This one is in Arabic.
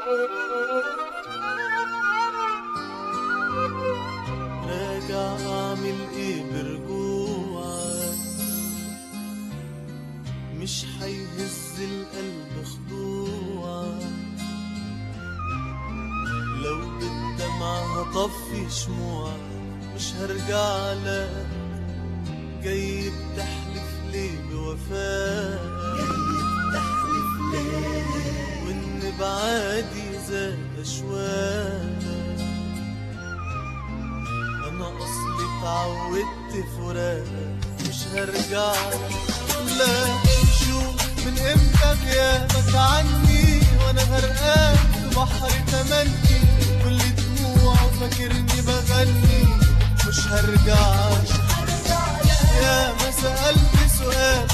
راجع اعمل ايه برجوعك؟ مش هيهز القلب خضوعك، لو بالدمع هطفي شموعك مش هرجع لك. جاي بتحلف ليه بوفاك؟ جاي بتحلف ليه؟ وان بعادي زاد اشواك. انا اصلي اتعودت فراق مش هرجع لك. لا شوف من امتى غيابك عني وانا غرقان في بحر تمني، كل دموع فاكرني بغني. مش هرجع يا ما سألت سؤال